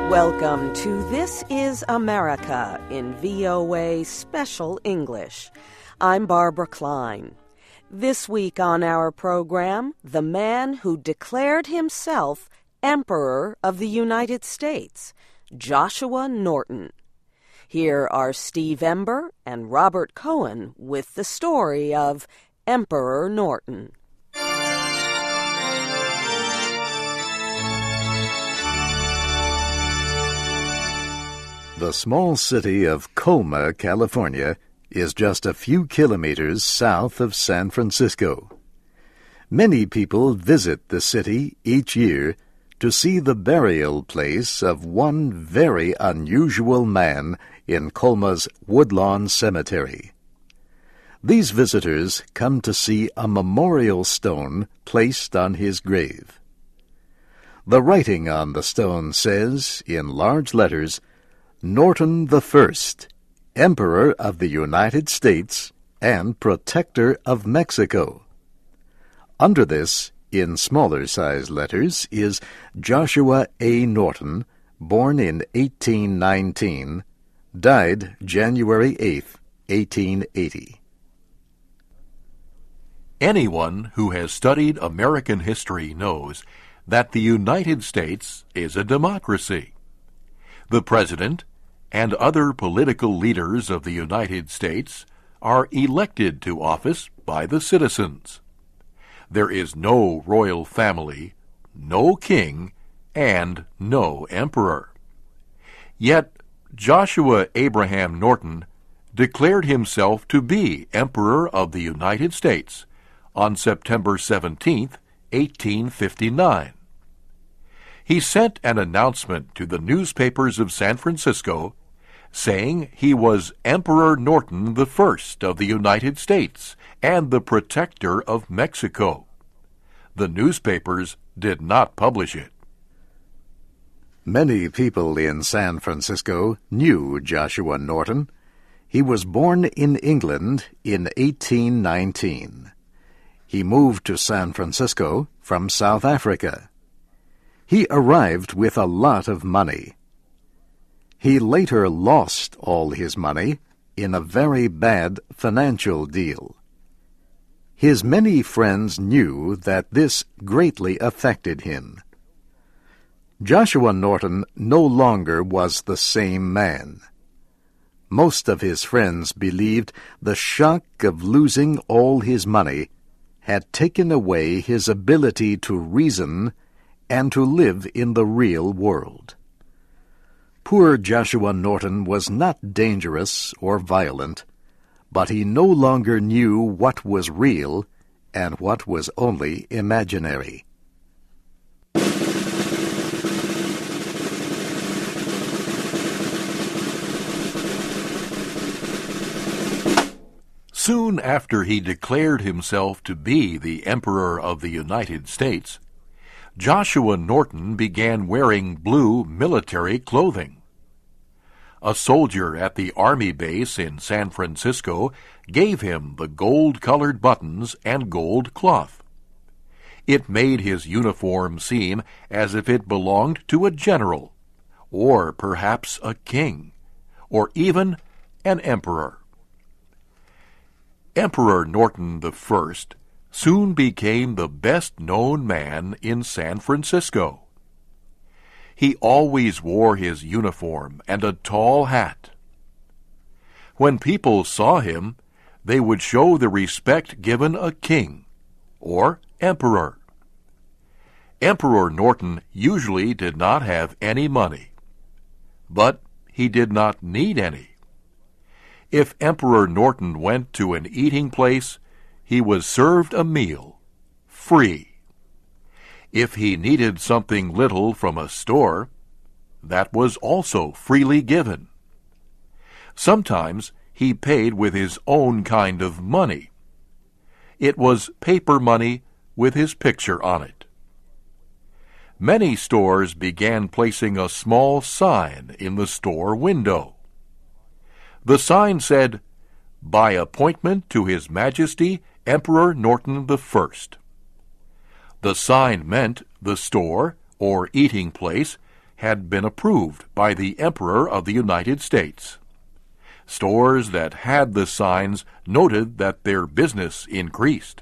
Welcome to This is America in VOA Special English. I'm Barbara Klein. This week on our program, the man who declared himself Emperor of the United States, Joshua Norton. Here are Steve Ember and Robert Cohen with the story of Emperor Norton. The small city of Colma, California, is just a few kilometers south of San Francisco. Many people visit the city each year to see the burial place of one very unusual man in Colma's Woodlawn Cemetery. These visitors come to see a memorial stone placed on his grave. The writing on the stone says, in large letters, Norton the First, Emperor of the United States and Protector of Mexico. Under this, in smaller-sized letters, is Joshua A. Norton, born in 1819, died January 8, 1880. Anyone who has studied American history knows that the United States is a democracy. The President and other political leaders of the United States are elected to office by the citizens. There is no royal family, no king, and no emperor. Yet Joshua Abraham Norton declared himself to be Emperor of the United States on September 17, 1859. He sent an announcement to the newspapers of San Francisco saying he was Emperor Norton the First of the United States and the Protector of Mexico. The newspapers did not publish it. Many people in San Francisco knew Joshua Norton. He was born in England in 1819. He moved to San Francisco from South Africa. He arrived with a lot of money. He later lost all his money in a very bad financial deal. His many friends knew that this greatly affected him. Joshua Norton no longer was the same man. Most of his friends believed the shock of losing all his money had taken away his ability to reason and to live in the real world. Poor Joshua Norton was not dangerous or violent, but he no longer knew what was real and what was only imaginary. Soon after he declared himself to be the Emperor of the United States, Joshua Norton began wearing blue military clothing. A soldier at the Army base in San Francisco gave him the gold-colored buttons and gold cloth. It made his uniform seem as if it belonged to a general, or perhaps a king, or even an emperor. Emperor Norton I soon became the best-known man in San Francisco. He always wore his uniform and a tall hat. When people saw him, they would show the respect given a king or emperor. Emperor Norton usually did not have any money, but he did not need any. If Emperor Norton went to an eating place, he was served a meal, free. If he needed something little from a store, that was also freely given. Sometimes he paid with his own kind of money. It was paper money with his picture on it. Many stores began placing a small sign in the store window. The sign said, "By appointment to His Majesty Emperor Norton I." The sign meant the store or eating place had been approved by the Emperor of the United States. Stores that had the signs noted that their business increased.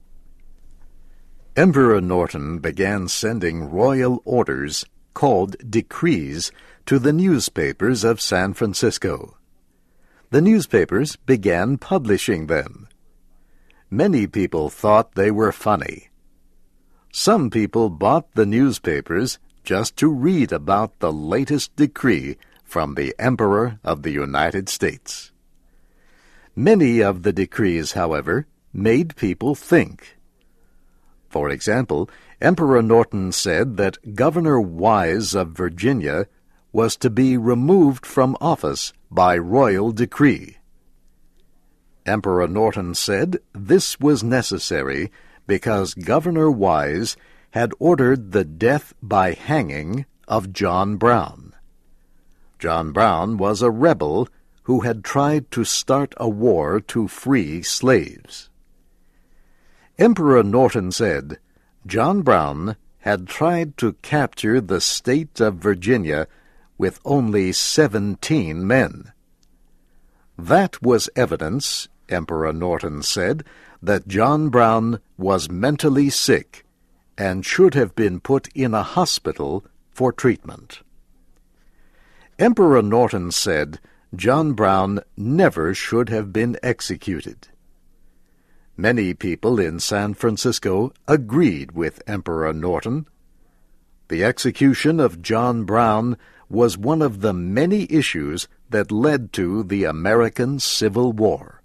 Emperor Norton began sending royal orders, called decrees, to the newspapers of San Francisco. The newspapers began publishing them. Many people thought they were funny. Some people bought the newspapers just to read about the latest decree from the Emperor of the United States. Many of the decrees, however, made people think. For example, Emperor Norton said that Governor Wise of Virginia was to be removed from office by royal decree. Emperor Norton said this was necessary because Governor Wise had ordered the death by hanging of John Brown. John Brown was a rebel who had tried to start a war to free slaves. Emperor Norton said John Brown had tried to capture the state of Virginia with only 17 men. That was evidence, Emperor Norton said, that John Brown was mentally sick and should have been put in a hospital for treatment. Emperor Norton said John Brown never should have been executed. Many people in San Francisco agreed with Emperor Norton. The execution of John Brown was one of the many issues that led to the American Civil War.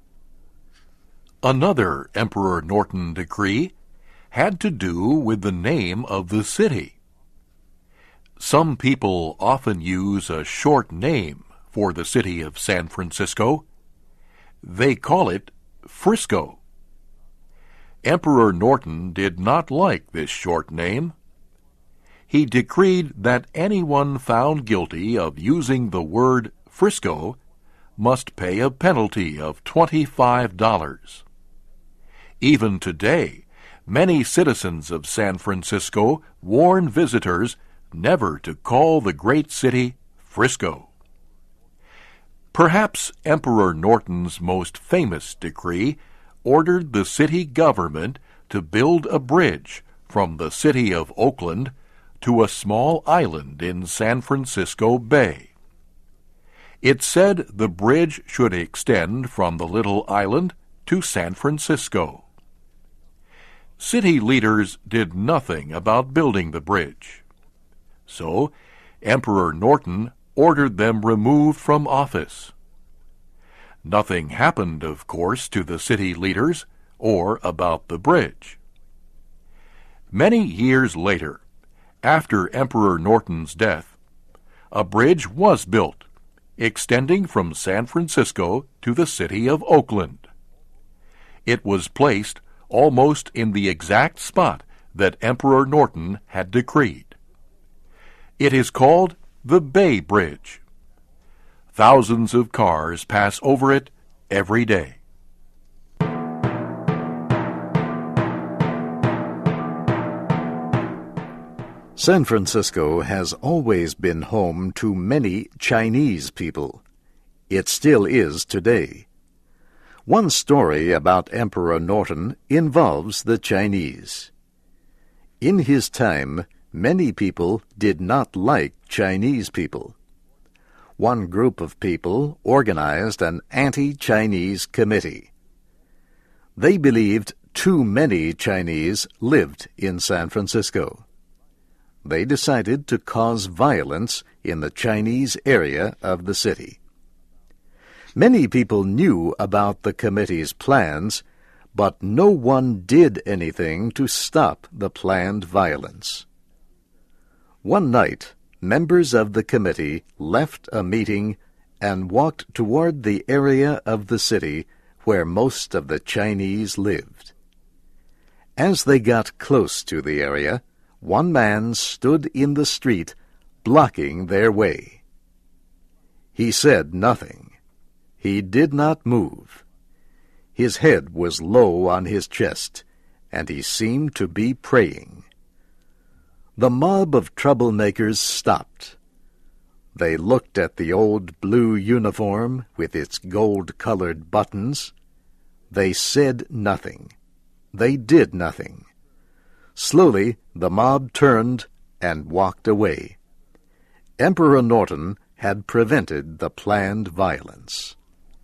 Another Emperor Norton decree had to do with the name of the city. Some people often use a short name for the city of San Francisco. They call it Frisco. Emperor Norton did not like this short name. He decreed that anyone found guilty of using the word Frisco must pay a penalty of $25. Even today, many citizens of San Francisco warn visitors never to call the great city Frisco. Perhaps Emperor Norton's most famous decree ordered the city government to build a bridge from the city of Oakland to a small island in San Francisco Bay. It said the bridge should extend from the little island to San Francisco. City leaders did nothing about building the bridge. So, Emperor Norton ordered them removed from office. Nothing happened, of course, to the city leaders or about the bridge. Many years later, after Emperor Norton's death, a bridge was built, extending from San Francisco to the city of Oakland. It was placed almost in the exact spot that Emperor Norton had decreed. It is called the Bay Bridge. Thousands of cars pass over it every day. San Francisco has always been home to many Chinese people. It still is today. One story about Emperor Norton involves the Chinese. In his time, many people did not like Chinese people. One group of people organized an anti-Chinese committee. They believed too many Chinese lived in San Francisco. They decided to cause violence in the Chinese area of the city. Many people knew about the committee's plans, but no one did anything to stop the planned violence. One night, members of the committee left a meeting and walked toward the area of the city where most of the Chinese lived. As they got close to the area, one man stood in the street, blocking their way. He said nothing. He did not move. His head was low on his chest, and he seemed to be praying. The mob of troublemakers stopped. They looked at the old blue uniform with its gold-colored buttons. They said nothing. They did nothing. Slowly, the mob turned and walked away. Emperor Norton had prevented the planned violence.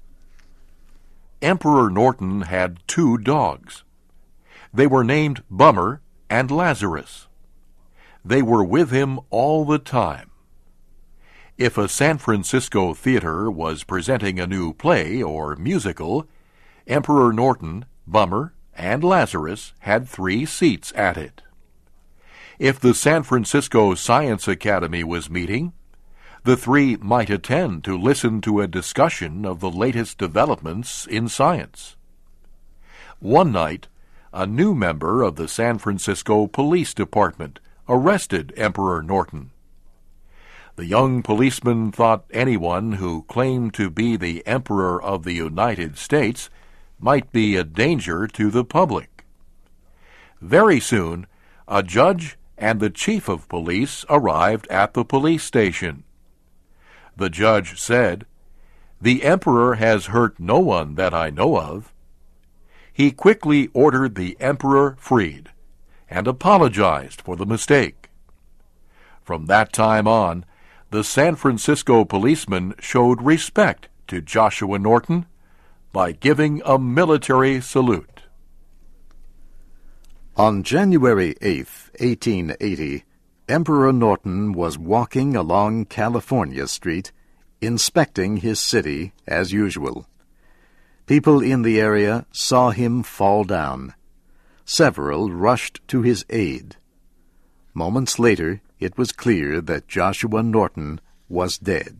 Emperor Norton had 2 dogs. They were named Bummer and Lazarus. They were with him all the time. If a San Francisco theater was presenting a new play or musical, Emperor Norton, Bummer, and Lazarus had 3 seats at it. If the San Francisco Science Academy was meeting, the 3 might attend to listen to a discussion of the latest developments in science. One night, a new member of the San Francisco Police Department arrested Emperor Norton. The young policeman thought anyone who claimed to be the Emperor of the United States might be a danger to the public. Very soon, a judge and the chief of police arrived at the police station. The judge said, "The Emperor has hurt no one that I know of." He quickly ordered the Emperor freed and apologized for the mistake. From that time on, the San Francisco policeman showed respect to Joshua Norton by giving a military salute. On January 8, 1880, Emperor Norton was walking along California Street, inspecting his city as usual. People in the area saw him fall down. Several rushed to his aid. Moments later, it was clear that Joshua Norton was dead.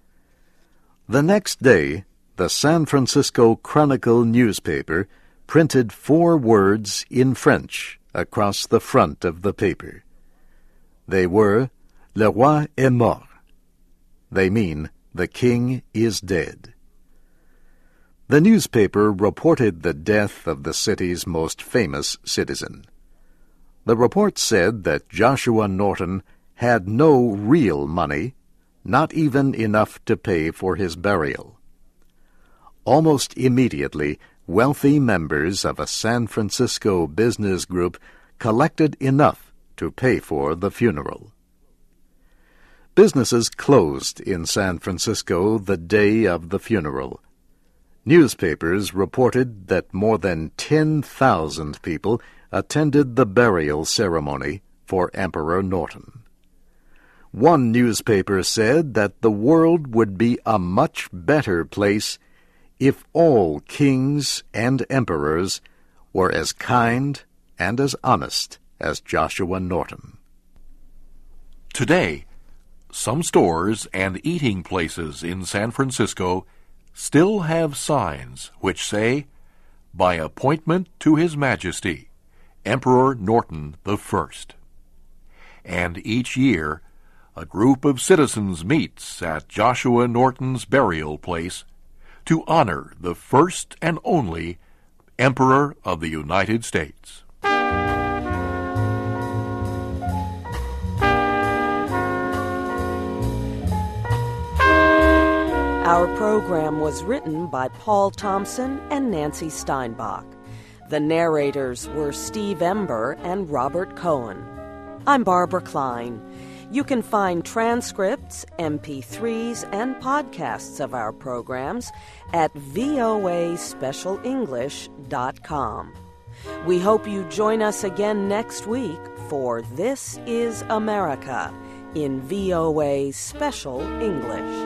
The next day, the San Francisco Chronicle newspaper printed 4 words in French across the front of the paper. They were, "Le roi est mort." They mean, "The king is dead." The newspaper reported the death of the city's most famous citizen. The report said that Joshua Norton had no real money, not even enough to pay for his burial. Almost immediately, wealthy members of a San Francisco business group collected enough to pay for the funeral. Businesses closed in San Francisco the day of the funeral. Newspapers reported that more than 10,000 people attended the burial ceremony for Emperor Norton. One newspaper said that the world would be a much better place if all kings and emperors were as kind and as honest as Joshua Norton. Today, some stores and eating places in San Francisco still have signs which say, "By appointment to His Majesty, Emperor Norton the First." And each year, a group of citizens meets at Joshua Norton's burial place to honor the first and only Emperor of the United States. Our program was written by Paul Thompson and Nancy Steinbach. The narrators were Steve Ember and Robert Cohen. I'm Barbara Klein. You can find transcripts, MP3s, and podcasts of our programs at voaspecialenglish.com. We hope you join us again next week for This is America in VOA Special English.